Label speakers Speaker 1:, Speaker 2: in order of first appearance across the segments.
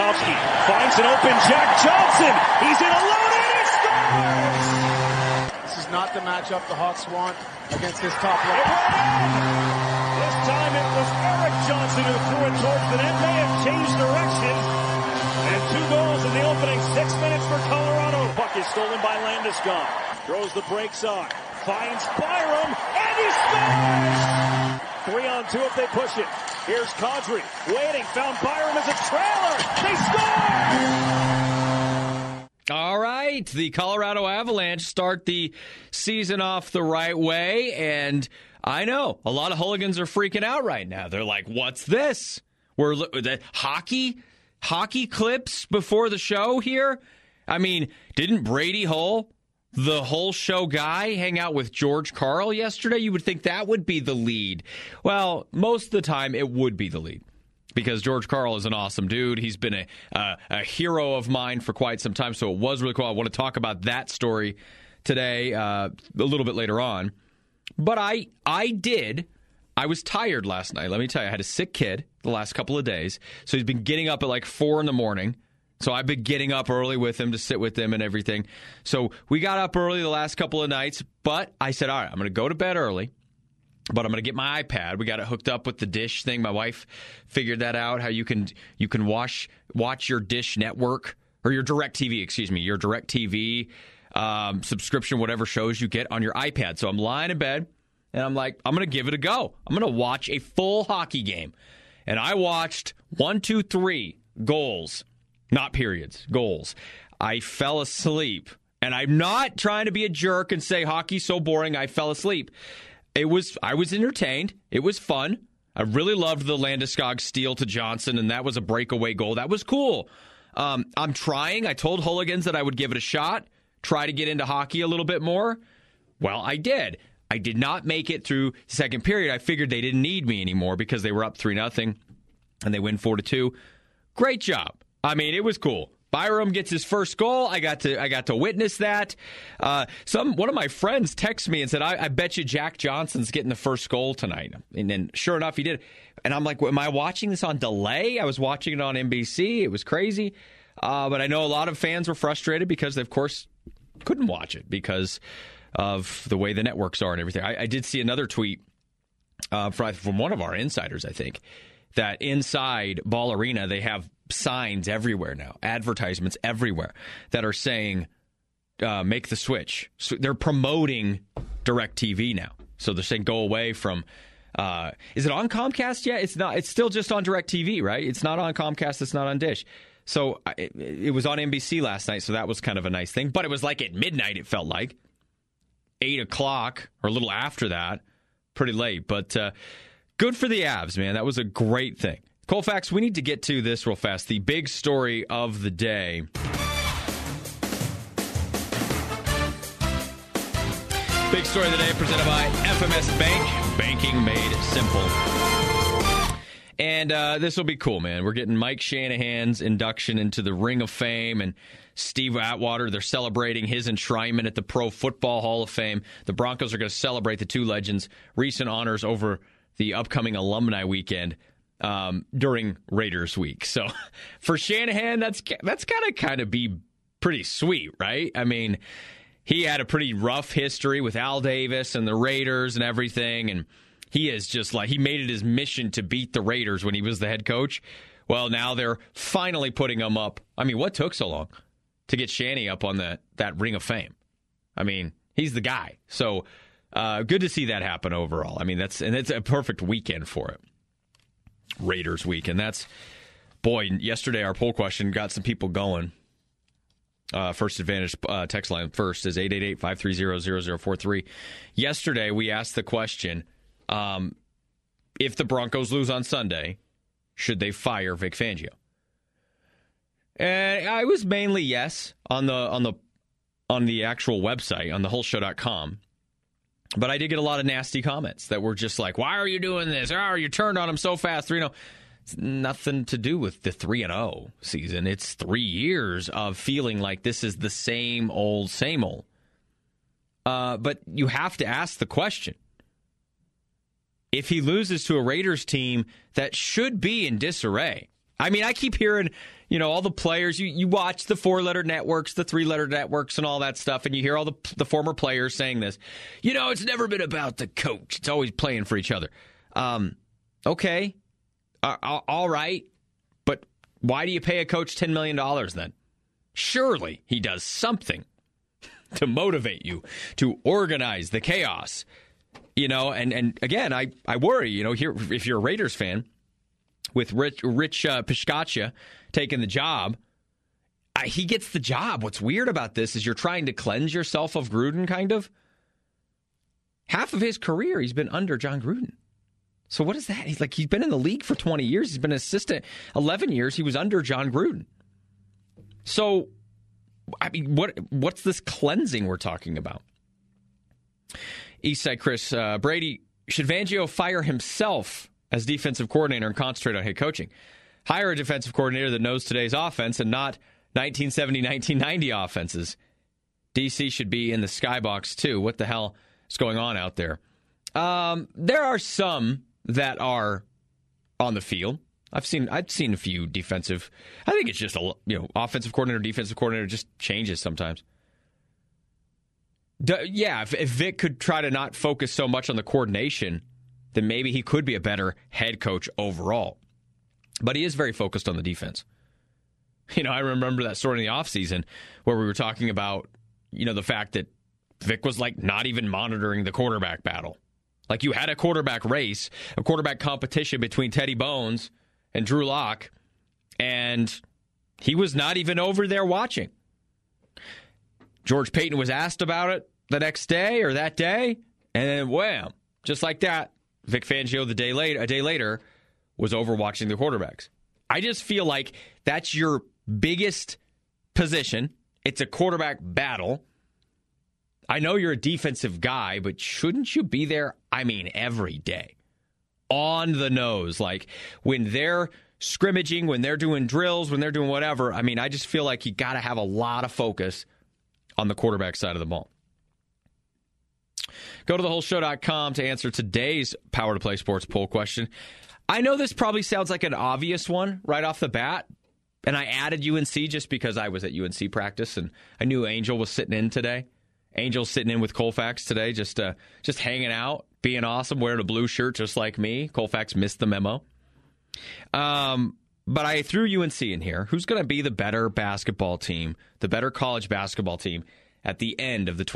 Speaker 1: Slafkovsky finds an open Jack Johnson. He's in alone and he scores!
Speaker 2: This is not the matchup the Hawks want against this top line.
Speaker 1: This time it was Eric Johnson who threw it towards the net. May have changed direction. And 2 goals in the opening 6 minutes for Colorado. Puck is stolen by Landeskog. Throws the brakes on. Finds Byram and he scores! 3-on-2 if they push it. Here's Kadri waiting. Found Byram as a trailer. They score!
Speaker 3: All right. The Colorado Avalanche start the season off the right way. And I know a lot of hooligans are freaking out right now. They're like, what's this? We're the hockey clips before the show here? I mean, didn't Brady Hull, the whole show guy, hang out with George Karl yesterday? You would think that would be the lead. Well, most of the time it would be the lead because George Karl is an awesome dude. He's been a hero of mine for quite some time, so it was really cool. I want to talk about that story today a little bit later on. But I was tired last night. Let me tell you, I had a sick kid the last couple of days, so he's been getting up at like 4 in the morning. So I've been getting up early with him to sit with him and everything. So we got up early the last couple of nights, but I said, all right, I'm going to go to bed early, but I'm going to get my iPad. We got it hooked up with the Dish thing. My wife figured that out, how you can watch your Dish network, or your DirecTV subscription, whatever shows you get on your iPad. So I'm lying in bed, and I'm like, I'm going to give it a go. I'm going to watch a full hockey game. And I watched 1, 2, 3 goals. Not periods, goals. I fell asleep. And I'm not trying to be a jerk and say hockey's so boring, I fell asleep. I was entertained. It was fun. I really loved the Landeskog steal to Johnson, and that was a breakaway goal. That was cool. I'm trying. I told hooligans that I would give it a shot, try to get into hockey a little bit more. Well, I did. I did not make it through the second period. I figured they didn't need me anymore because they were up 3-0, and they win 4-2. Great job. I mean, it was cool. Byram gets his first goal. I got to witness that. One of my friends texted me and said, I bet you Jack Johnson's getting the first goal tonight. And then sure enough, he did. And I'm like, am I watching this on delay? I was watching it on NBC. It was crazy. But I know a lot of fans were frustrated because they, of course, couldn't watch it because of the way the networks are and everything. I did see another tweet from one of our insiders, I think, that inside Ball Arena, they have signs everywhere now, advertisements everywhere that are saying, make the switch. So they're promoting DirecTV now. So they're saying go away from, is it on Comcast yet? It's not. It's still just on DirecTV, right? It's not on Comcast. It's not on Dish. So it was on NBC last night, so that was kind of a nice thing. But it was like at midnight, it felt like. 8 o'clock or a little after that. Pretty late. But good for the Avs, man. That was a great thing. Colfax, we need to get to this real fast. The big story of the day. Big story of the day presented by FMS Bank. Banking made simple. And this will be cool, man. We're getting Mike Shanahan's induction into the Ring of Fame, and Steve Atwater, they're celebrating his enshrinement at the Pro Football Hall of Fame. The Broncos are going to celebrate the two legends' recent honors over the upcoming alumni weekend during Raiders week. So for Shanahan, that's kind of be pretty sweet, right? I mean, he had a pretty rough history with Al Davis and the Raiders and everything, and he is just like, he made it his mission to beat the Raiders when he was the head coach. Well, now they're finally putting him up. I mean, what took so long to get Shanny up on that Ring of Fame? I mean, he's the guy. So good to see that happen overall. I mean, it's a perfect weekend for it. Raiders week. And that's, boy, yesterday our poll question got some people going. First Advantage text line first is 888-530-0043. Yesterday we asked the question, if the Broncos lose on Sunday, should they fire Vic Fangio? And I was mainly yes on the actual website, on thewholeshow.com. But I did get a lot of nasty comments that were just like, why are you doing this? Oh, you turned on him so fast, 3-0. It's nothing to do with the 3-0 season. It's 3 years of feeling like this is the same old. But you have to ask the question. If he loses to a Raiders team that should be in disarray. I mean, I keep hearing, all the players, you watch the 4-letter networks, the 3-letter networks, and all that stuff, and you hear all the former players saying this. It's never been about the coach. It's always playing for each other. Okay. All right. But why do you pay a coach $10 million then? Surely he does something to motivate you, to organize the chaos. And again, I worry, here, if you're a Raiders fan, with Rich Piscaccia taking the job, he gets the job. What's weird about this is you're trying to cleanse yourself of Gruden, kind of. Half of his career, he's been under John Gruden. So what is that? He's been in the league for 20 years. He's been an assistant 11 years. He was under John Gruden. So, what's this cleansing we're talking about? Eastside Chris, Brady, should Fangio fire himself as defensive coordinator and concentrate on head coaching? Hire a defensive coordinator that knows today's offense and not 1970, 1990 offenses. DC should be in the skybox too. What the hell is going on out there? There are some that are on the field. I've seen a few defensive. I think it's just offensive coordinator, defensive coordinator just changes sometimes. If Vic could try to not focus so much on the coordination, then maybe he could be a better head coach overall. But he is very focused on the defense. I remember that story in the offseason where we were talking about, the fact that Vic was not even monitoring the quarterback battle. You had a quarterback race, a quarterback competition between Teddy Bones and Drew Lock, and he was not even over there watching. George Payton was asked about it the next day or that day, and then wham, just like that, Vic Fangio a day later was over watching the quarterbacks. I just feel like that's your biggest position. It's a quarterback battle. I know you're a defensive guy, but shouldn't you be there, every day? On the nose. When they're scrimmaging, when they're doing drills, when they're doing whatever. I just feel like you got to have a lot of focus on the quarterback side of the ball. Go to thewholeshow.com to answer today's Power to Play Sports poll question. I know this probably sounds like an obvious one right off the bat, and I added UNC just because I was at UNC practice, and I knew Angel was sitting in today. Angel's sitting in with Colfax today, just hanging out, being awesome, wearing a blue shirt just like me. Colfax missed the memo. But I threw UNC in here. Who's going to be the better basketball team, the better college basketball team at the end of the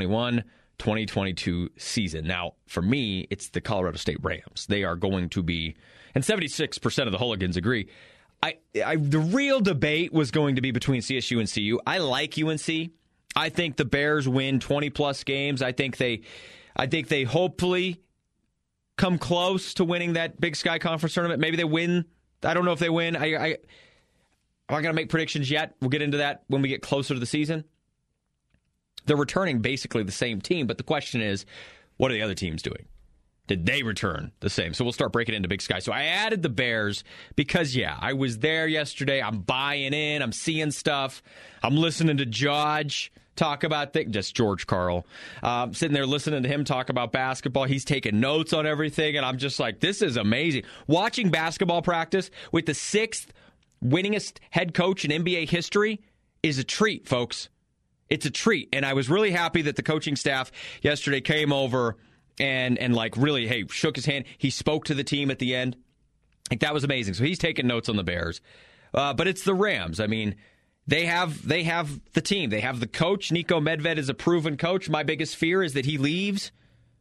Speaker 3: 2021-2022 season? Now, for me, it's the Colorado State Rams. They are going to be, and 76% of the hooligans agree. The real debate was going to be between CSU and CU. I like UNC. I think the Bears win 20-plus games. I think they hopefully come close to winning that Big Sky Conference tournament. Maybe they win. I don't know if they win. I'm not going to make predictions yet. We'll get into that when we get closer to the season. They're returning basically the same team, but the question is, what are the other teams doing? Did they return the same? So we'll start breaking into Big Sky. So I added the Bears because, I was there yesterday. I'm buying in. I'm seeing stuff. I'm listening to George talk about things. Just George Karl. Sitting there listening to him talk about basketball. He's taking notes on everything, and I'm just like, this is amazing. Watching basketball practice with the 6th winningest head coach in NBA history is a treat, folks. It's a treat. And I was really happy that the coaching staff yesterday came over and really, shook his hand. He spoke to the team at the end. That was amazing. So he's taking notes on the Bears. But it's the Rams. They have the team. They have the coach. Niko Medved is a proven coach. My biggest fear is that he leaves.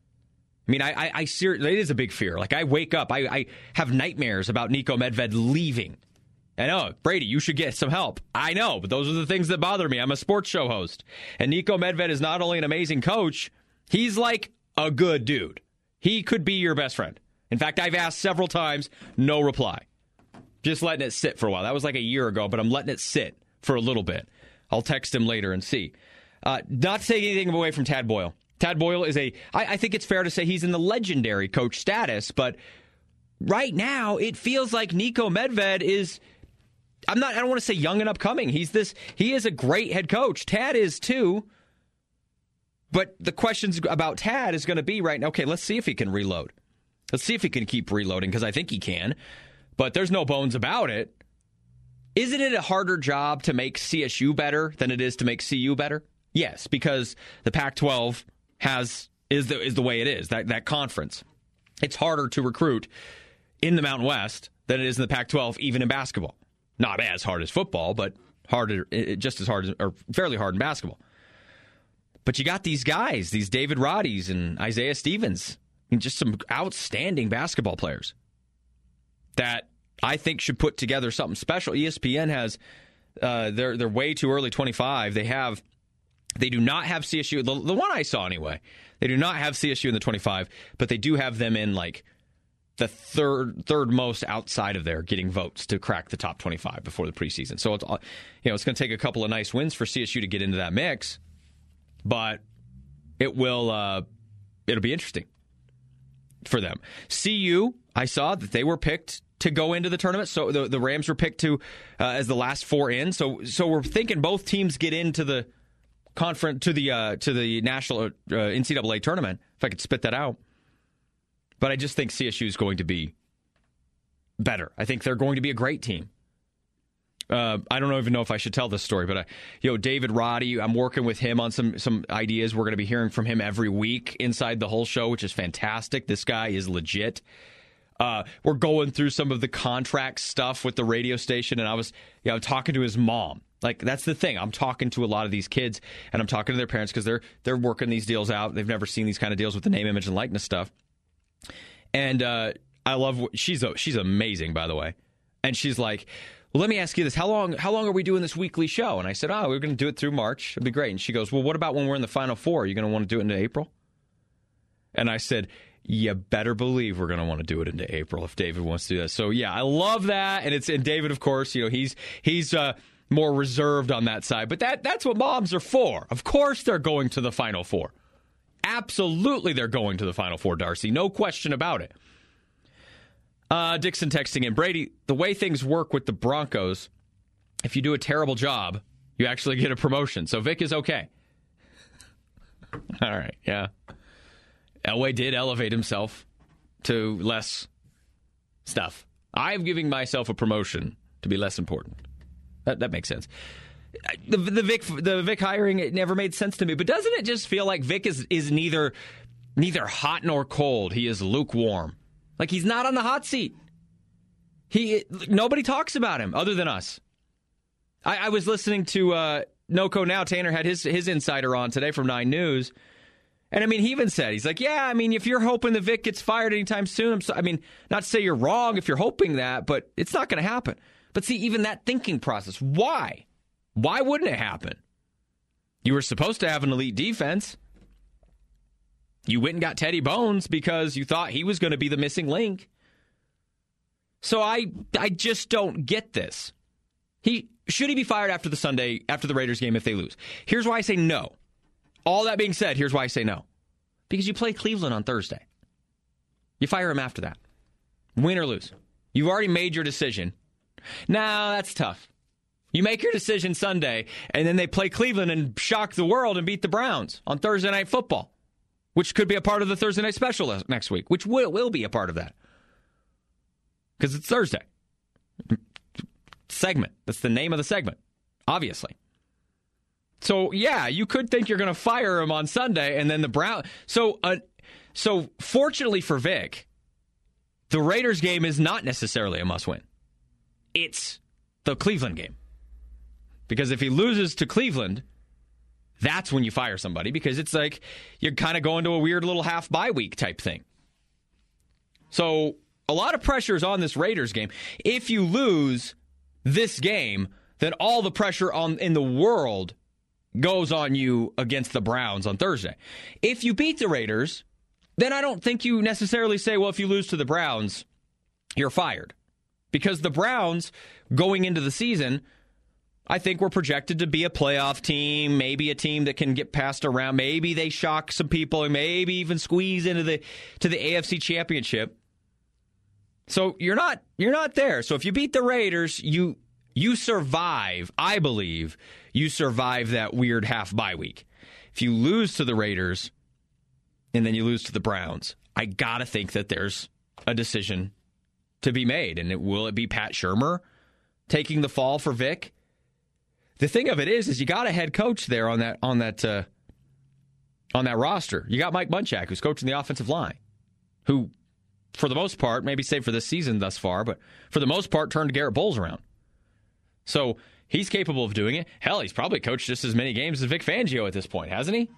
Speaker 3: I seriously, it is a big fear. I wake up, I have nightmares about Niko Medved leaving. I know, Brady, you should get some help. I know, but those are the things that bother me. I'm a sports show host. And Niko Medved is not only an amazing coach, he's a good dude. He could be your best friend. In fact, I've asked several times, no reply. Just letting it sit for a while. That was a year ago, but I'm letting it sit for a little bit. I'll text him later and see. Not to take anything away from Tad Boyle. Tad Boyle is I think it's fair to say he's in the legendary coach status, but right now it feels like Niko Medved is, I don't want to say young and upcoming. He is a great head coach. Tad is too. But the questions about Tad is going to be right now, okay, let's see if he can reload. Let's see if he can keep reloading, because I think he can. But there's no bones about it. Isn't it a harder job to make CSU better than it is to make CU better? Yes, because the Pac-12 is the way it is, that conference. It's harder to recruit in the Mountain West than it is in the Pac-12, even in basketball. Not as hard as football, but harder, just as hard, or fairly hard in basketball. But you got these guys, these David Roddies and Isaiah Stevens, and just some outstanding basketball players that I think should put together something special. ESPN has they're way too early 25. They do not have CSU. The one I saw anyway. They do not have CSU in the 25, but they do have them in like the third most outside of there, getting votes to crack the top 25 before the preseason. So it's going to take a couple of nice wins for CSU to get into that mix, but it'll be interesting for them. CU, I saw that they were picked to go into the tournament. So the Rams were picked to as the last four in. So we're thinking both teams get into the conference to the national NCAA tournament. If I could spit that out, but I just think CSU is going to be better. I think they're going to be a great team. I don't even know if I should tell this story, but David Roddy, I'm working with him on some ideas. We're going to be hearing from him every week inside the whole show, which is fantastic. This guy is legit. We're going through some of the contract stuff with the radio station, and I was talking to his mom. Like, that's the thing. I'm talking to a lot of these kids, and I'm talking to their parents because they're working these deals out. They've never seen these kind of deals with the name, image, and likeness stuff. And I love she's amazing, by the way. And she's like, well, let me ask you this. How long are we doing this weekly show? And I said, we're going to do it through March. It'll be great. And she goes, well, what about when we're in the Final Four? Are you going to want to do it into April? And I said, you better believe we're going to want to do it into April if David wants to do that. So, yeah, I love that. And David, of course, he's more reserved on that side. But that's what moms are for. Of course they're going to the Final Four. Absolutely they're going to the Final Four, Darcy. No question about it. Dixon texting in, Brady, the way things work with the Broncos, if you do a terrible job, you actually get a promotion. So Vic is okay. All right, yeah. Elway did elevate himself to less stuff. I'm giving myself a promotion to be less important. That makes sense. The Vic hiring, it never made sense to me. But doesn't it just feel like Vic is neither hot nor cold? He is lukewarm. Like, he's not on the hot seat. Nobody talks about him other than us. I was listening to NoCo Now. Tanner had his insider on today from 9 News. And, I mean, he even said, he's like, yeah, I mean, if you're hoping the Vic gets fired anytime soon, not to say you're wrong if you're hoping that, but it's not going to happen. But see, even that thinking process, why? Why wouldn't it happen? You were supposed to have an elite defense. You went and got Teddy Bones because you thought he was going to be the missing link. So I just don't get this. Should he be fired after the Raiders game if they lose? Here's why I say no. All that being said, here's why I say no. Because you play Cleveland on Thursday. You fire him after that. Win or lose. You've already made your decision. No, that's tough. You make your decision Sunday, and then they play Cleveland and shock the world and beat the Browns on Thursday Night Football, which could be a part of the Thursday Night Special next week, which will be a part of that. Because it's Thursday. Segment. That's the name of the segment, obviously. So, yeah, you could think you're going to fire him on Sunday, and then the Browns. So fortunately for Vic, the Raiders game is not necessarily a must-win. It's the Cleveland game. Because if he loses to Cleveland, that's when you fire somebody, because it's like you're kind of going to a weird little half bye week type thing. So a lot of pressure is on this Raiders game. If you lose this game, then all the pressure in the world goes on you against the Browns on Thursday. If you beat the Raiders, then I don't think you necessarily say, well, if you lose to the Browns, you're fired. Because the Browns, going into the season, I think we're projected to be a playoff team, maybe a team that can get passed around. Maybe they shock some people and maybe even squeeze into the AFC Championship. So you're not there. So if you beat the Raiders, you survive. I believe you survive that weird half bye week. If you lose to the Raiders and then you lose to the Browns, I gotta think that there's a decision to be made. And will it be Pat Shurmur taking the fall for Vic. The thing of it is you got a head coach there on that roster. You got Mike Munchak, who's coaching the offensive line, who, for the most part, maybe save for this season thus far, but for the most part, turned Garrett Bowles around. So he's capable of doing it. Hell, he's probably coached just as many games as Vic Fangio at this point, hasn't he?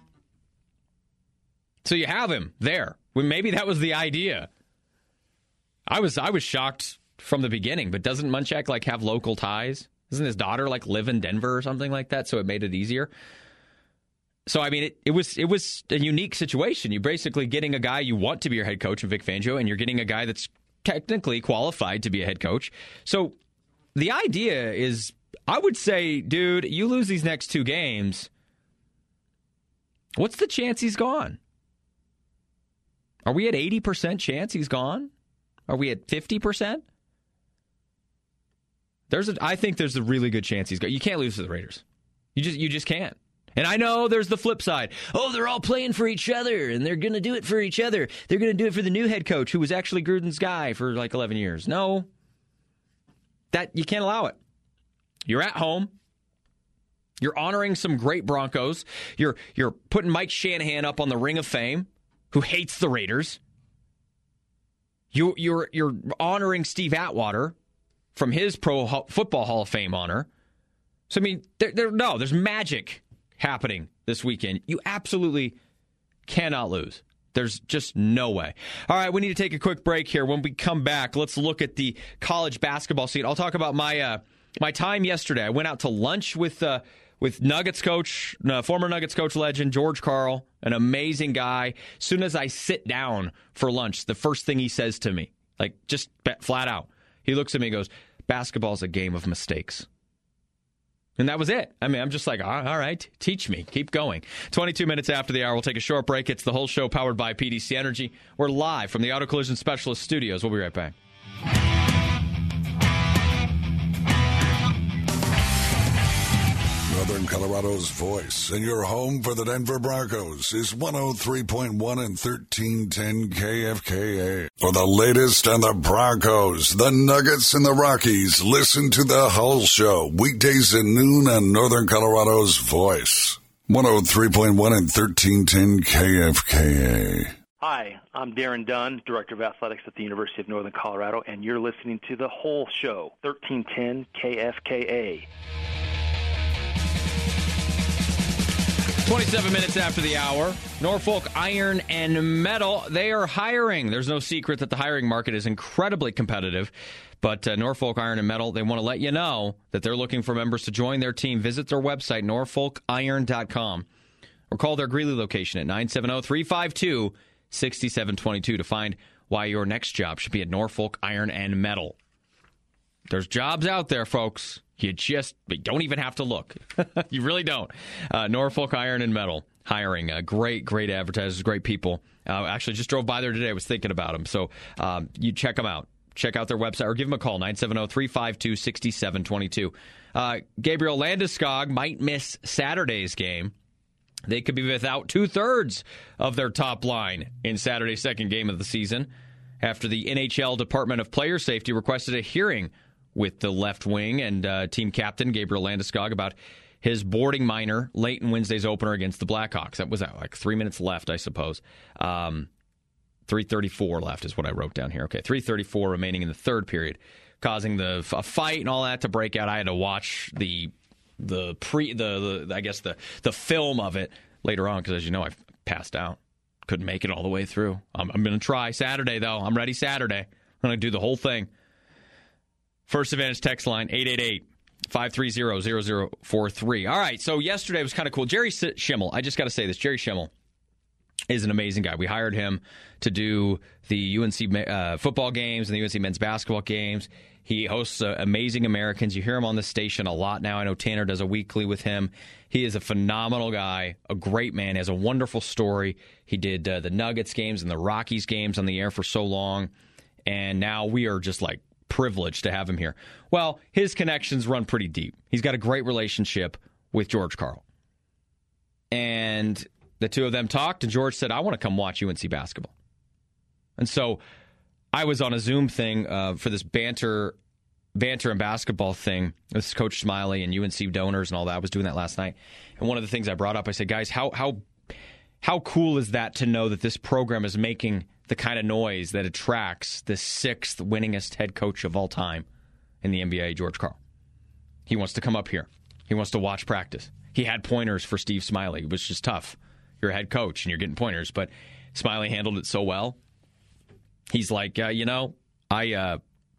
Speaker 3: So you have him there. Well, maybe that was the idea. I was shocked from the beginning, but doesn't Munchak have local ties? Doesn't his daughter live in Denver or something like that? So it made it easier. So I mean, it was a unique situation. You're basically getting a guy you want to be your head coach in Vic Fangio, and you're getting a guy that's technically qualified to be a head coach. So the idea is, I would say, dude, you lose these next 2 games, what's the chance he's gone? Are we at 80% chance he's gone? Are we at 50%? I think there's a really good chance he's gone. You can't lose to the Raiders. You just can't. And I know there's the flip side. Oh, they're all playing for each other, and they're going to do it for each other. They're going to do it for the new head coach, who was actually Gruden's guy for 11 years. No, that you can't allow it. You're at home. You're honoring some great Broncos. You're putting Mike Shanahan up on the Ring of Fame, who hates the Raiders. You're honoring Steve Atwater from his Pro Football Hall of Fame honor. So, I mean, there's magic happening this weekend. You absolutely cannot lose. There's just no way. All right, we need to take a quick break here. When we come back, let's look at the college basketball scene. I'll talk about my time yesterday. I went out to lunch with Nuggets coach, former Nuggets coach legend, George Karl, an amazing guy. As soon as I sit down for lunch, the first thing he says to me, just flat out, he looks at me and goes, "Basketball's a game of mistakes." And that was it. I mean, I'm just like, all right, teach me. Keep going. 22 minutes after the hour, we'll take a short break. It's the whole show powered by PDC Energy. We're live from the Auto Collision Specialist Studios. We'll be right back.
Speaker 4: Northern Colorado's voice and your home for the Denver Broncos is 103.1 and 1310 KFKA. For the latest on the Broncos, the Nuggets, and the Rockies, listen to the whole show weekdays at noon on Northern Colorado's voice. 103.1 and 1310 KFKA.
Speaker 5: Hi, I'm Darren Dunn, Director of Athletics at the University of Northern Colorado, and you're listening to the whole show, 1310 KFKA.
Speaker 3: 27 minutes after the hour, Norfolk Iron and Metal, they are hiring. There's no secret that the hiring market is incredibly competitive, but Norfolk Iron and Metal, they want to let you know that they're looking for members to join their team. Visit their website, norfolkiron.com, or call their Greeley location at 970-352-6722 to find why your next job should be at Norfolk Iron and Metal. There's jobs out there, folks. You don't even have to look. You really don't. Norfolk Iron and Metal hiring. Great advertisers, great people. Actually, just drove by there today. I was thinking about them. So you check them out. Check out their website or give them a call, 970-352-6722. Gabriel Landeskog might miss Saturday's game. They could be without 2/3 of their top line in Saturday's second game of the season after the NHL Department of Player Safety requested a hearing with the left wing and team captain Gabriel Landeskog about his boarding minor late in Wednesday's opener against the Blackhawks. That was 3 minutes left, I suppose. 3:34 left is what I wrote down here. Okay, 3:34 remaining in the third period, causing a fight and all that to break out. I had to watch the film of it later on because, as you know, I passed out. Couldn't make it all the way through. I'm going to try Saturday, though. I'm ready Saturday. I'm going to do the whole thing. First Advantage text line, 888-530-0043. All right, so yesterday was kind of cool. Jerry Schimmel, I just got to say this. Jerry Schimmel is an amazing guy. We hired him to do the UNC football games and the UNC men's basketball games. He hosts Amazing Americans. You hear him on the station a lot now. I know Tanner does a weekly with him. He is a phenomenal guy, a great man. He has a wonderful story. He did the Nuggets games and the Rockies games on the air for so long, and now we are just privileged to have him here. Well, his connections run pretty deep. He's got a great relationship with George Karl. And the two of them talked, and George said, I want to come watch UNC basketball. And so I was on a Zoom thing for this banter banter and basketball thing with Coach Smiley and UNC donors and all that. I was doing that last night. And one of the things I brought up, I said, guys, how cool is that to know that this program is making the kind of noise that attracts the 6th winningest head coach of all time in the NBA, George Karl. He wants to come up here. He wants to watch practice. He had pointers for Steve Smiley, which is tough. You're a head coach and you're getting pointers, but Smiley handled it so well. He's like, when you have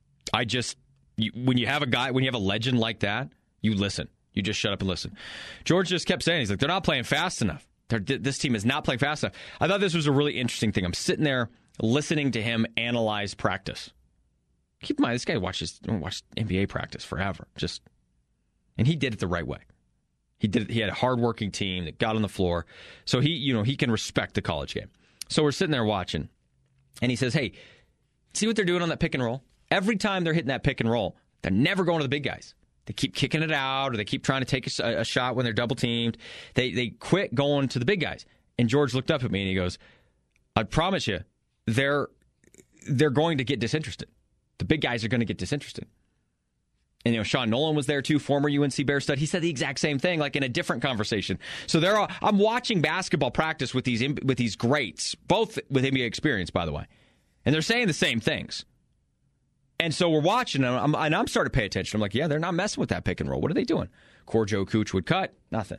Speaker 3: a legend like that, you listen. You just shut up and listen. George just kept saying, he's like, they're not playing fast enough. This team is not playing fast enough. I thought this was a really interesting thing. I'm sitting there listening to him analyze practice. Keep in mind, this guy watched NBA practice forever. And he did it the right way. He had a hardworking team that got on the floor. So he can respect the college game. So we're sitting there watching. And he says, hey, see what they're doing on that pick and roll? Every time they're hitting that pick and roll, they're never going to the big guys. They keep kicking it out, or they keep trying to take a shot when they're double teamed. They quit going to the big guys. And George looked up at me and he goes, I promise you, they're going to get disinterested. The big guys are going to get disinterested. And Sean Nolan was there too, former UNC Bear stud. He said the exact same thing, like in a different conversation. So I'm watching basketball practice with these greats, both with NBA experience, by the way, and they're saying the same things. And so we're watching, and I'm starting to pay attention. I'm like, yeah, they're not messing with that pick and roll. What are they doing? Korjo Kuch would cut. Nothing.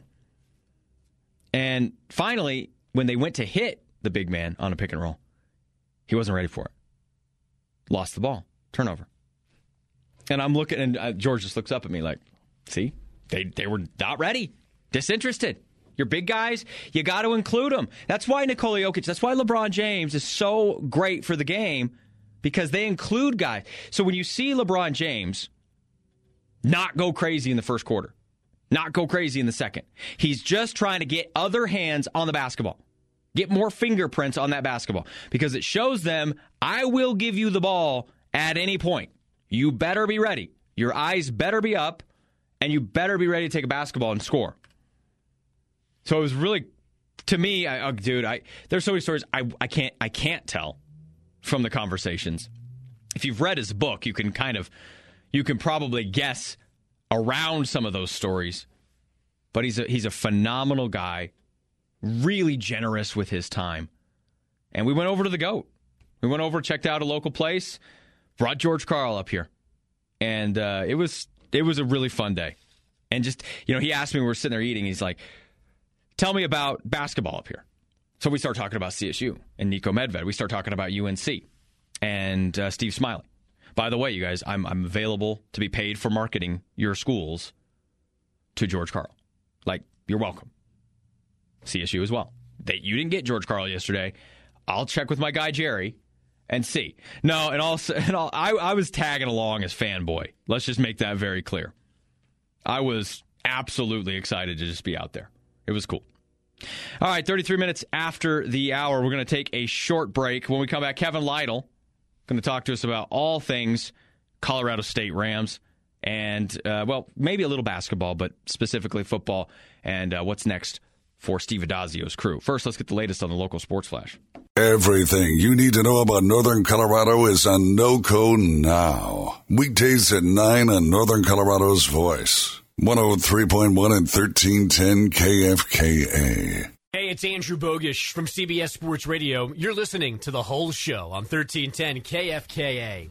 Speaker 3: And finally, when they went to hit the big man on a pick and roll, he wasn't ready for it. Lost the ball. Turnover. And I'm looking, and George just looks up at me like, see, they were not ready. Disinterested. Your big guys, you got to include them. That's why Nikola Jokic, that's why LeBron James is so great for the game, because they include guys. So when you see LeBron James not go crazy in the first quarter, not go crazy in the second, he's just trying to get other hands on the basketball, get more fingerprints on that basketball, because it shows them, I will give you the ball at any point. You better be ready. Your eyes better be up, and you better be ready to take a basketball and score. So it was really, to me, there's so many stories I can't tell from the conversations. If you've read his book, you can probably guess around some of those stories. But he's a phenomenal guy, really generous with his time. And we went over to the GOAT. We went over, checked out a local place, brought George Karl up here. And it was a really fun day. And just, he asked me, we were sitting there eating, he's like, tell me about basketball up here. So we start talking about CSU and Nico Medved. We start talking about UNC and Steve Smiley. By the way, you guys, I'm available to be paid for marketing your schools to George Karl. Like, you're welcome. CSU as well. You didn't get George Karl yesterday. I'll check with my guy Jerry and see. No, I was tagging along as fanboy. Let's just make that very clear. I was absolutely excited to just be out there. It was cool. All right, 33 minutes after the hour, we're going to take a short break. When we come back, Kevin Lytle going to talk to us about all things Colorado State Rams and, maybe a little basketball, but specifically football and what's next for Steve Adazio's crew. First, let's get the latest on the local sports flash.
Speaker 4: Everything you need to know about Northern Colorado is on NoCo now. Weekdays at 9 on Northern Colorado's Voice. 103.1 and 1310 KFKA.
Speaker 6: Hey, it's Andrew Bogish from CBS Sports Radio. You're listening to The Whole Show on 1310 KFKA.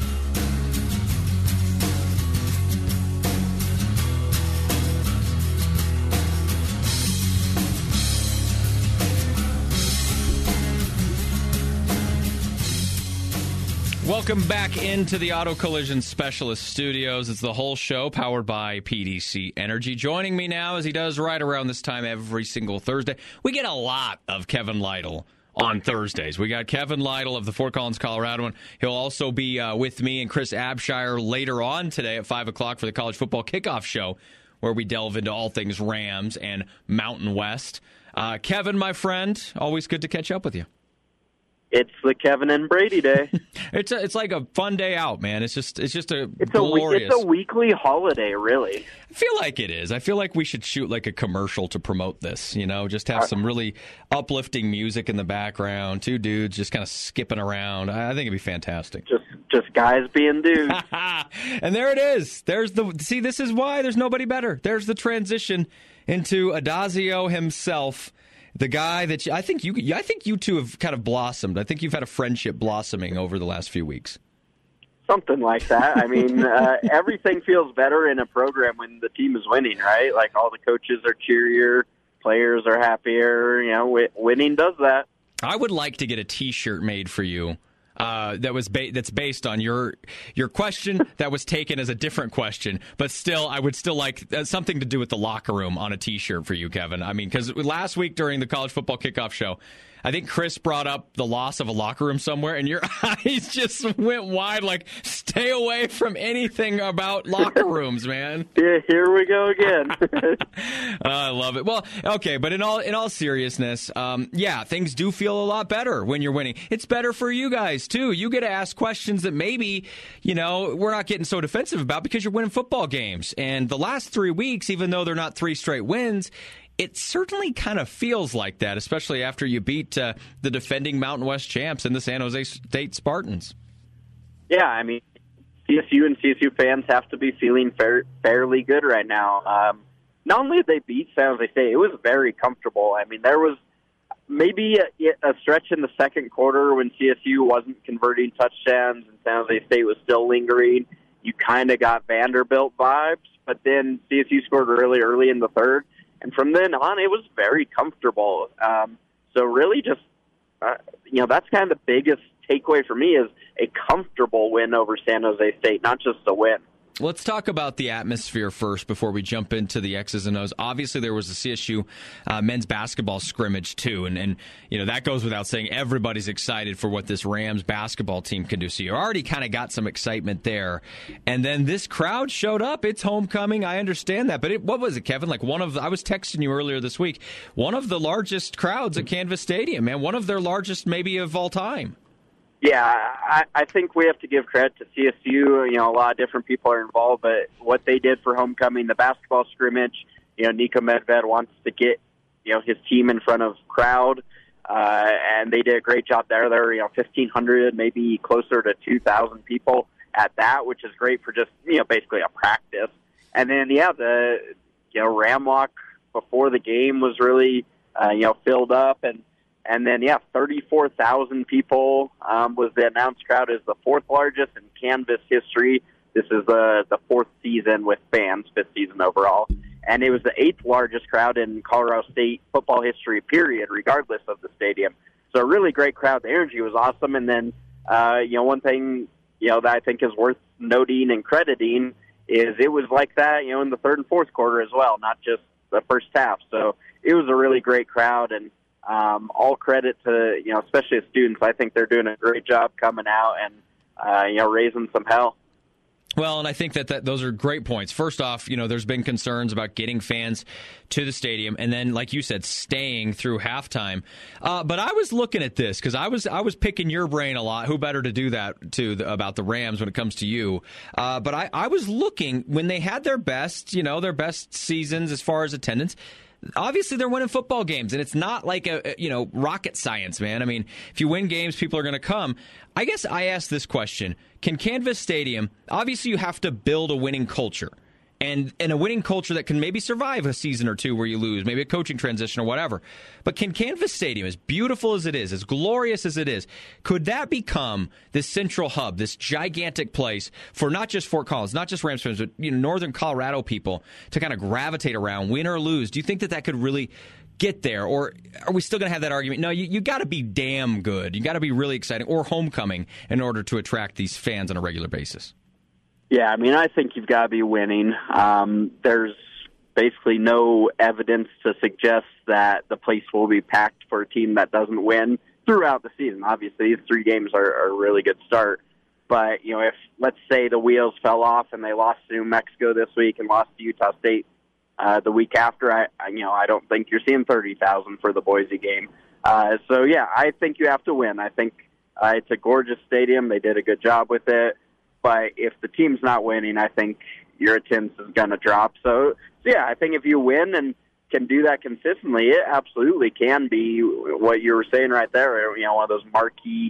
Speaker 3: Welcome back into the Auto Collision Specialist Studios. It's The Whole Show, powered by PDC Energy. Joining me now, as he does right around this time every single Thursday, we get a lot of Kevin Lytle on Thursdays. We got Kevin Lytle of the Fort Collins Coloradoan. He'll also be with me and Chris Abshire later on today at 5 o'clock for the College Football Kickoff Show, where we delve into all things Rams and Mountain West. Kevin, my friend, always good to catch up with you.
Speaker 7: It's the Kevin and Brady day.
Speaker 3: It's like a fun day out, man. It's just glorious.
Speaker 7: It's a weekly holiday, really.
Speaker 3: I feel like it is. I feel like we should shoot like a commercial to promote this. Just have some really uplifting music in the background. Two dudes just kind of skipping around. I think it'd be fantastic.
Speaker 7: Just guys being dudes.
Speaker 3: And there it is. See, this is why there's nobody better. There's the transition into Adazio himself, the guy that I think you two have kind of blossomed. I think you've had a friendship blossoming over the last few weeks.
Speaker 7: Something like that. I mean, everything feels better in a program when the team is winning, right? Like all the coaches are cheerier, players are happier. You know, winning does that.
Speaker 3: I would like to get a T-shirt made for you that's based on your question that was taken as a different question, but still, I would still like something to do with the locker room on a T-shirt for you, Kevin. I mean, because last week during the college football kickoff show, I think Chris brought up the loss of a locker room somewhere, and your eyes just went wide, like, stay away from anything about locker rooms, man.
Speaker 7: Yeah, here we go again.
Speaker 3: I love it. Well, okay, but in all seriousness, yeah, things do feel a lot better when you're winning. It's better for you guys, too. You get to ask questions that maybe, we're not getting so defensive about because you're winning football games. And the last 3 weeks, even though they're not 3 straight wins, it certainly kind of feels like that, especially after you beat the defending Mountain West champs and the San Jose State Spartans.
Speaker 7: Yeah, I mean, CSU and CSU fans have to be feeling fairly good right now. Not only did they beat San Jose State, it was very comfortable. I mean, there was maybe a stretch in the second quarter when CSU wasn't converting touchdowns and San Jose State was still lingering. You kind of got Vanderbilt vibes, but then CSU scored really early in the third. And from then on, it was very comfortable. So really just, that's kind of the biggest takeaway for me is a comfortable win over San Jose State, not just a win.
Speaker 3: Let's talk about the atmosphere first before we jump into the X's and O's. Obviously, there was a CSU men's basketball scrimmage, too. And that goes without saying. Everybody's excited for what this Rams basketball team can do. So you already kind of got some excitement there. And then this crowd showed up. It's homecoming. I understand that. But what was it, Kevin? Like I was texting you earlier this week. One of the largest crowds at Canvas Stadium, man. One of their largest maybe of all time.
Speaker 7: Yeah, I think we have to give credit to CSU. A lot of different people are involved, but what they did for homecoming, the basketball scrimmage, Nico Medved wants to get, his team in front of crowd, and they did a great job there. There were, 1,500, maybe closer to 2,000 people at that, which is great for just, basically a practice. And then, the, Ramlock before the game was really, filled up, and then, 34,000 people was the announced crowd. Is the fourth largest in Canvas history. This is the fourth season with fans, fifth season overall. And it was the eighth largest crowd in Colorado State football history, period, regardless of the stadium. So a really great crowd. The energy was awesome. And then, one thing, that I think is worth noting and crediting is it was like that, in the third and fourth quarter as well, not just the first half. So it was a really great crowd, and all credit to, especially the students. I think they're doing a great job coming out and, raising some hell.
Speaker 3: Well, and I think that those are great points. First off, there's been concerns about getting fans to the stadium, and then, like you said, staying through halftime. But I was looking at this because I was picking your brain a lot. Who better to do that about the Rams when it comes to you? But I was looking when they had their best seasons as far as attendance. Obviously, they're winning football games, and it's not like rocket science, man. I mean, if you win games, people are going to come. I guess I asked this question. Can Canvas Stadium, obviously you have to build a winning culture, and a winning culture that can maybe survive a season or two where you lose, maybe a coaching transition or whatever. But can Canvas Stadium, as beautiful as it is, as glorious as it is, could that become this central hub, this gigantic place for not just Fort Collins, not just Rams fans, but northern Colorado people to kind of gravitate around, win or lose? Do you think that could really get there, or are we still going to have that argument? No, you got to be damn good. You got to be really exciting, or homecoming, in order to attract these fans on a regular basis.
Speaker 7: Yeah, I mean, I think you've got to be winning. There's basically no evidence to suggest that the place will be packed for a team that doesn't win throughout the season. Obviously, these 3 games are a really good start. But, if, let's say, the wheels fell off and they lost to New Mexico this week and lost to Utah State the week after, I don't think you're seeing 30,000 for the Boise game. So, yeah, I think you have to win. I think it's a gorgeous stadium. They did a good job with it. But if the team's not winning, I think your attendance is going to drop. So, yeah, I think if you win and can do that consistently, it absolutely can be what you were saying right there, one of those marquee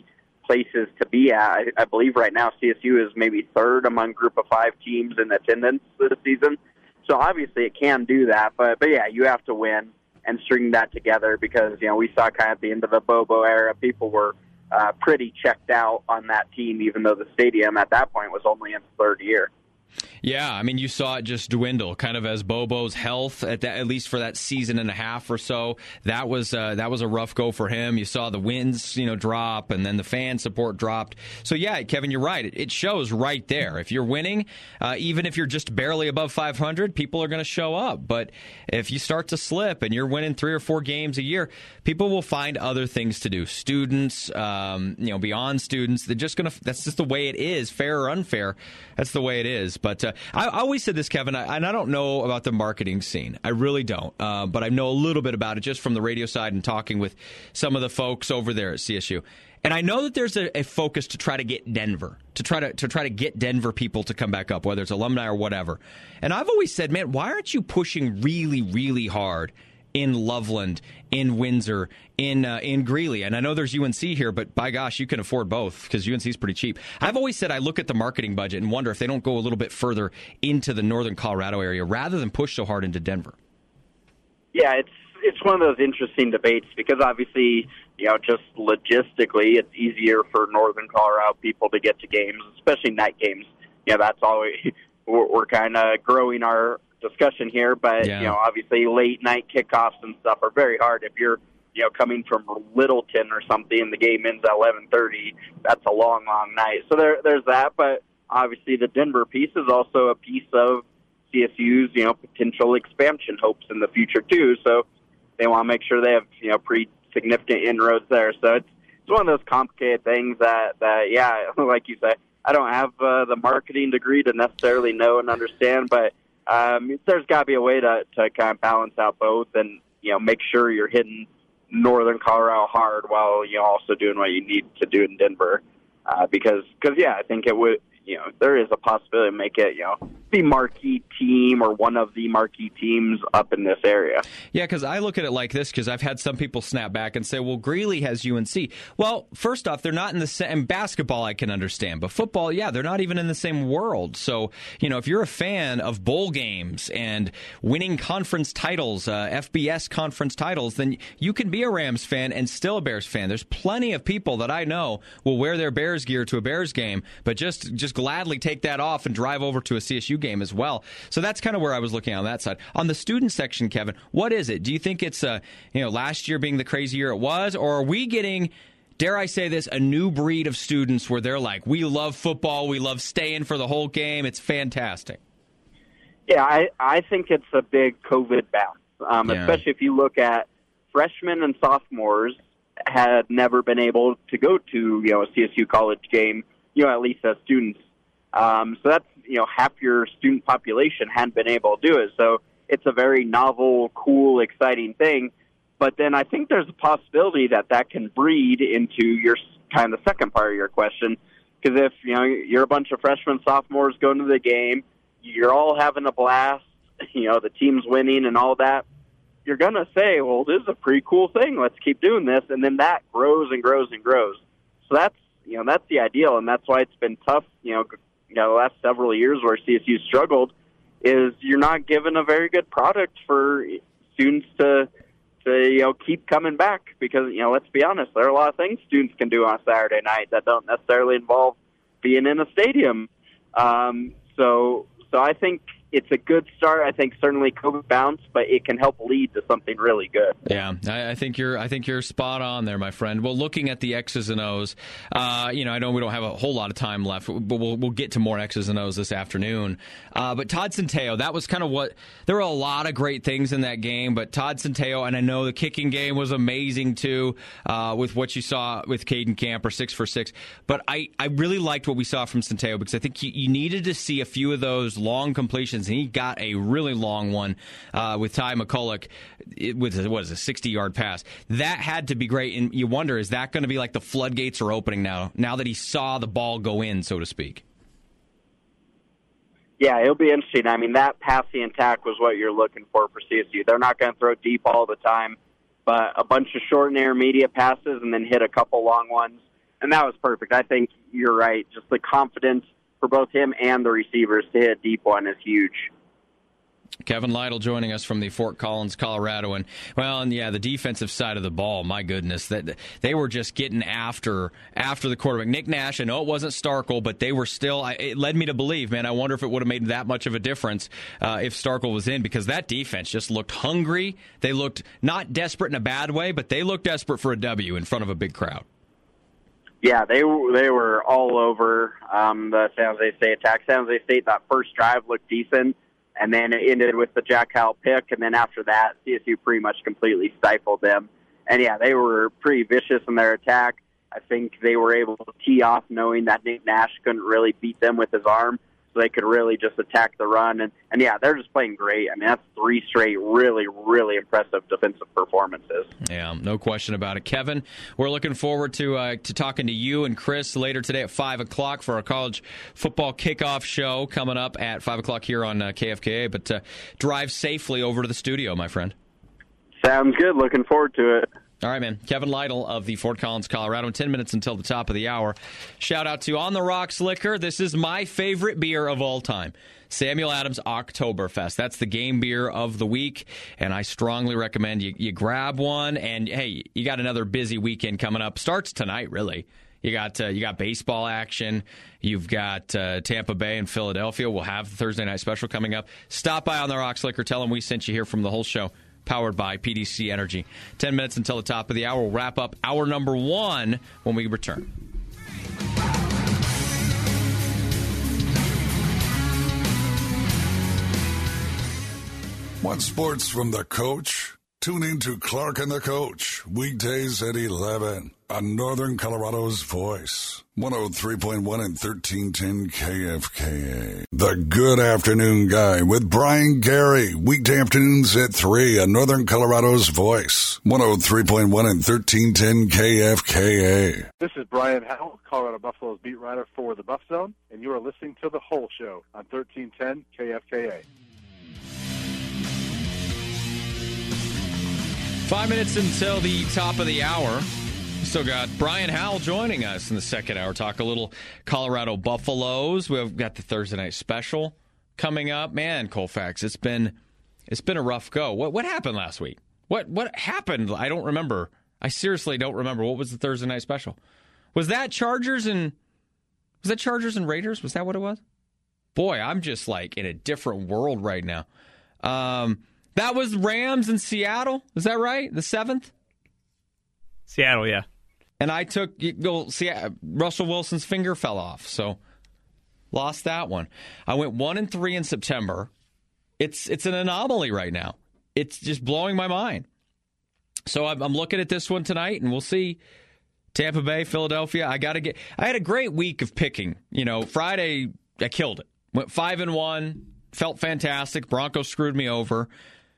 Speaker 7: places to be at. I believe right now CSU is maybe third among group of 5 teams in attendance this season. So obviously it can do that, but yeah, you have to win and string that together because, we saw kind of at the end of the Bobo era, people were pretty checked out on that team, even though the stadium at that point was only in its third year.
Speaker 3: Yeah, I mean, you saw it just dwindle, kind of as Bobo's health, at least for that season and a half or so. That was a rough go for him. You saw the wins, drop, and then the fan support dropped. So yeah, Kevin, you're right. It shows right there. If you're winning, even if you're just barely above 500, people are going to show up. But if you start to slip and you're winning 3 or 4 games a year, people will find other things to do. Students, beyond students, that's just the way it is, fair or unfair. That's the way it is. But I always said this, Kevin, and I don't know about the marketing scene. I really don't. But I know a little bit about it just from the radio side and talking with some of the folks over there at CSU. And I know that there's a focus to try to get Denver, to try to get Denver people to come back up, whether it's alumni or whatever. And I've always said, man, why aren't you pushing really, really hard in Loveland, in Windsor, in Greeley? And I know there's UNC here, but by gosh, you can afford both because UNC is pretty cheap. I've always said I look at the marketing budget and wonder if they don't go a little bit further into the northern Colorado area rather than push so hard into Denver.
Speaker 7: Yeah, it's one of those interesting debates because obviously, just logistically, it's easier for northern Colorado people to get to games, especially night games. That's always we're kind of growing our discussion here, but obviously late night kickoffs and stuff are very hard. If you're coming from Littleton or something and the game ends at 11:30, that's a long night. So there's that, but obviously the Denver piece is also a piece of CSU's potential expansion hopes in the future too. So they want to make sure they have pretty significant inroads there. So it's one of those complicated things that like you say, I don't have the marketing degree to necessarily know and understand, but there's got to be a way to kind of balance out both and, make sure you're hitting northern Colorado hard while also doing what you need to do in Denver. Because I think it would, there is a possibility to make it, the marquee team or one of the marquee teams up in this area.
Speaker 3: Yeah, because I look at it like this, because I've had some people snap back and say, well, Greeley has UNC. Well, first off, they're not in the same basketball, I can understand. But football, yeah, they're not even in the same world. So, if you're a fan of bowl games and winning conference titles, FBS conference titles, then you can be a Rams fan and still a Bears fan. There's plenty of people that I know will wear their Bears gear to a Bears game, but just gladly take that off and drive over to a CSU game as well. So that's kind of where I was looking on that side. On the student section, Kevin, what is it? Do you think it's last year being the crazy year it was, or are we getting, dare I say this, a new breed of students where they're like, we love football, we love staying for the whole game, it's fantastic?
Speaker 7: Yeah, I think it's a big COVID bounce, especially if you look at freshmen and sophomores had never been able to go to a CSU college game, at least as students. So that's, half your student population hadn't been able to do it. So it's a very novel, cool, exciting thing. But then I think there's a possibility that can breed into your kind of the second part of your question. Because if, you're a bunch of freshmen, sophomores going to the game, you're all having a blast, the team's winning and all that, you're going to say, well, this is a pretty cool thing. Let's keep doing this. And then that grows and grows and grows. So that's the ideal, and that's why it's been tough, the last several years where CSU struggled, is you're not given a very good product for students to keep coming back because, let's be honest, there are a lot of things students can do on a Saturday night that don't necessarily involve being in a stadium. So I think it's a good start. I think certainly COVID bounce, but it can help lead to something really good.
Speaker 3: Yeah, I think you're spot on there, my friend. Well, looking at the X's and O's, I know we don't have a whole lot of time left, but we'll get to more X's and O's this afternoon. But Todd Centeio, that was kind of what there were a lot of great things in that game. But Todd Centeio, and I know the kicking game was amazing too, with what you saw with Caden Camper 6 for 6. But I really liked what we saw from Centeio because I think you needed to see a few of those long completions. And he got a really long one with Ty McCulloch with a 60-yard pass. That had to be great. And you wonder, is that going to be like the floodgates are opening now that he saw the ball go in, so to speak?
Speaker 7: Yeah, it'll be interesting. I mean, that passing attack was what you're looking for CSU. They're not going to throw deep all the time, but a bunch of short and intermediate passes and then hit a couple long ones. and that was perfect. I think you're right. Just the confidence for both him and the receivers to hit a deep one is huge.
Speaker 3: Kevin Lytle joining us from the Fort Collins, Colorado. And the defensive side of the ball, my goodness, that they were just getting after the quarterback. Nick Nash, I know it wasn't Starkel, but they were still, it led me to believe, man, I wonder if it would have made that much of a difference if Starkel was in, because that defense just looked hungry. They looked not desperate in a bad way, but they looked desperate for a W in front of a big crowd.
Speaker 7: Yeah, they were all over the San Jose State attack. San Jose State, that first drive looked decent, and then it ended with the Jack Howell pick, and then after that, CSU pretty much completely stifled them. And, yeah, they were pretty vicious in their attack. I think they were able to tee off knowing that Nick Nash couldn't really beat them with his arm, so they could really just attack the run. And yeah, they're just playing great. I mean, that's 3 straight really, really impressive defensive performances.
Speaker 3: Yeah, no question about it. Kevin, we're looking forward to talking to you and Chris later today at 5 o'clock for our college football kickoff show coming up at 5 o'clock here on KFKA. But drive safely over to the studio, my friend.
Speaker 7: Sounds good. Looking forward to it.
Speaker 3: All right, man. Kevin Lytle of the Fort Collins, Colorado. 10 minutes until the top of the hour. Shout out to On the Rocks Liquor. This is my favorite beer of all time. Samuel Adams Oktoberfest. That's the game beer of the week, and I strongly recommend you grab one. And, hey, you got another busy weekend coming up. Starts tonight, really. You got baseball action. You've got Tampa Bay and Philadelphia. We'll have the Thursday night special coming up. Stop by On the Rocks Liquor. Tell them we sent you here from the whole show. Powered by PDC Energy. 10 minutes until the top of the hour. We'll wrap up hour number 1 when we return.
Speaker 4: Want sports from the coach? Tune in to Clark and the Coach, weekdays at 11 on Northern Colorado's Voice, 103.1 and 1310 KFKA. The Good Afternoon Guy with Brian Gary, weekday afternoons at 3 on Northern Colorado's Voice, 103.1 and 1310 KFKA.
Speaker 8: This is Brian Howell, Colorado Buffalo's beat writer for the Buff Zone, and you are listening to The Whole Show on 1310 KFKA.
Speaker 3: 5 minutes until the top of the hour. Still got Brian Howell joining us in the second hour. Talk a little Colorado Buffaloes. We've got the Thursday night special coming up. Man, Colfax, it's been a rough go. What happened last week? What happened? I don't remember. I seriously don't remember. What was the Thursday night special? Was that Chargers and Raiders? Was that what it was? Boy, I'm just like in a different world right now. That was Rams in Seattle. Is that right? The 7th?
Speaker 9: Seattle, yeah.
Speaker 3: And I took Russell Wilson's finger fell off, so lost that one. I went 1-3 in September. It's an anomaly right now. It's just blowing my mind. So I'm looking at this one tonight, and we'll see. Tampa Bay, Philadelphia. I had a great week of picking. Friday I killed it. Went 5-1. Felt fantastic. Broncos screwed me over.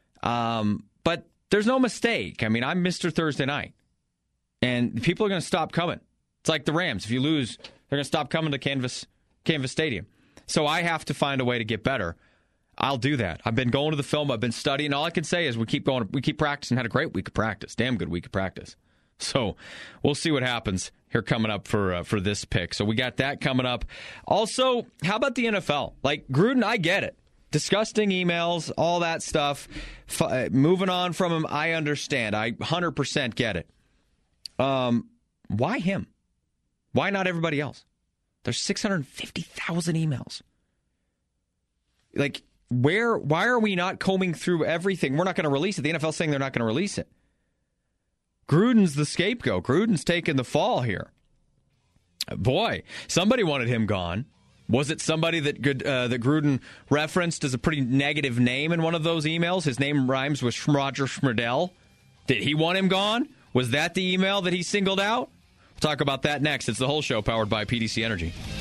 Speaker 3: But there's no mistake. I mean, I'm Mr. Thursday night. And people are going to stop coming. It's like the Rams. If you lose, they're going to stop coming to Canvas Stadium. So I have to find a way to get better. I'll do that. I've been going to the film. I've been studying. All I can say is we keep going. We keep practicing. Had a great week of practice. Damn good week of practice. So we'll see what happens here coming up for this pick. So we got that coming up. Also, how about the NFL? Like Gruden, I get it. Disgusting emails, all that stuff. Moving on from him, I understand. I 100% get it. Why him? Why not everybody else? There's 650,000 emails. Like, why are we not combing through everything? We're not going to release it. The NFL's saying they're not going to release it. Gruden's the scapegoat. Gruden's taking the fall here. Boy, somebody wanted him gone. Was it somebody that Gruden referenced as a pretty negative name in one of those emails? His name rhymes with Roger Schmerdell. Did he want him gone? Was that the email that he singled out? We'll talk about that next. It's The Whole Show, powered by PDC Energy.